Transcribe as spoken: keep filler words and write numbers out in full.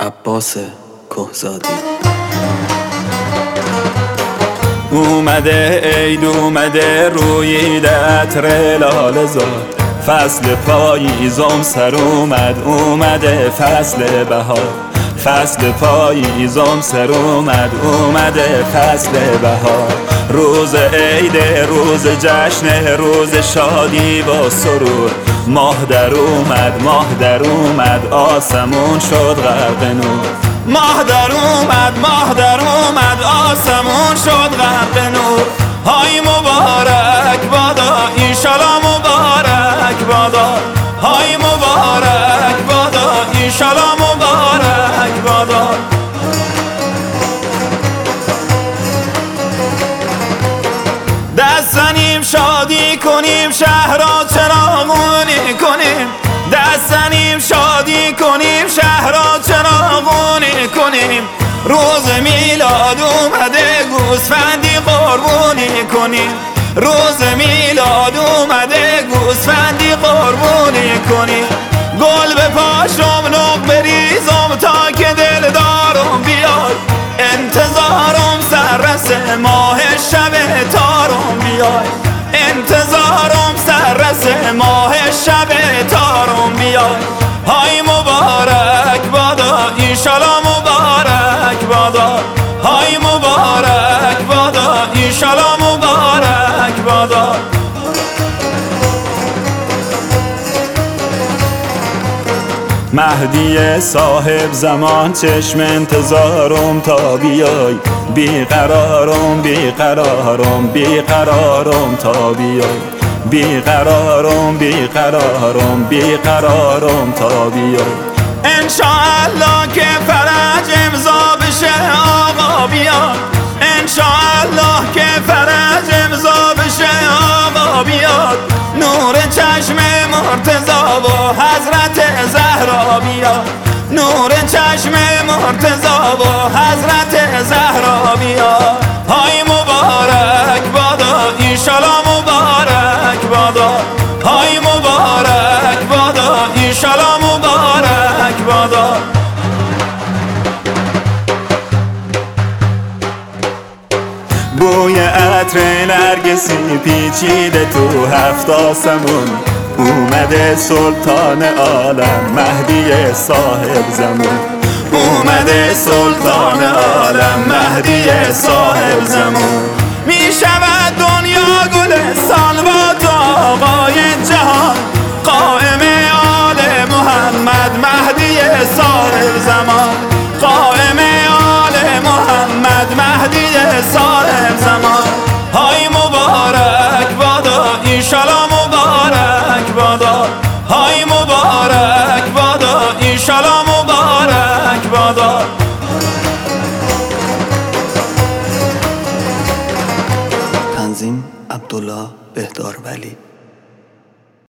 عباس کهزادی. اومده عید اومده رویید عطر لاله زاد، فصل پاییزم سر اومد اومده فصل بهار، فصل پاییزم سر اومد اومده فصل بهار. روز عید روز جشن روز شادی با سرور، ماه در اومد ماه در اومد آسمون شد غرق نور. ماه در اومد ماه در اومد آسمون شد غرق نور. های مبارک بادا ایشالا مبارک بادا، های مبارک بادا ایشالا مبارک بادا. دست زنیم شادی کنیم شهر را چراغونی کنیم، دست زنیم شادی کنیم شهر را چراغونی کنیم. روز میلاد اومده گوسفندی قربونی کنیم، روز میلاد اومده گوسفندی قربونی کنیم. گل به پاشم نق بریزم تا که دلدارم بیاد، انتظارم سررس ماه شب تارم بیاد، انتظارم سررس ماه شب تارم بیاد. های مبارک بادا ایشالا مبارک بادا، های مبارک بادا ایشالا مبارک بادا. مهدی صاحب زمان چشم انتظارم تا بیای، بیقرارم بیقرارم بیقرارم تا بیای، بیقرارم بیقرارم بیقرارم تا بیای. انشاءالله که فرج امضا بشه آقا بیاد، انشاءالله که فرج امضا بشه آقا بیاد. نور چشم مرتضا و حضرت زهرا بیاد، نور چشم مرتضا و حضرت زهرا بیاد. های مبارک بادا ایشالا مبارک بادا، های مبارک بادا ایشالا مبارک بادا. بوی عطر نرگسی پیچیده تو هفت آسمون، اومده سلطان عالم مهدی صاحب زمان، اومده سلطان عالم مهدی صاحب زمان. می شود دنیا گلستان با تو آقای جهان، قائم آل محمد مهدی صاحب زمان، قائم آل محمد مهدی صاحب زمان. های مبارک بادا ایشالا مبارک بادا، های مبارک بادا ایشالا مبارک بادا. تنظیم عبدالله بهدار ولی.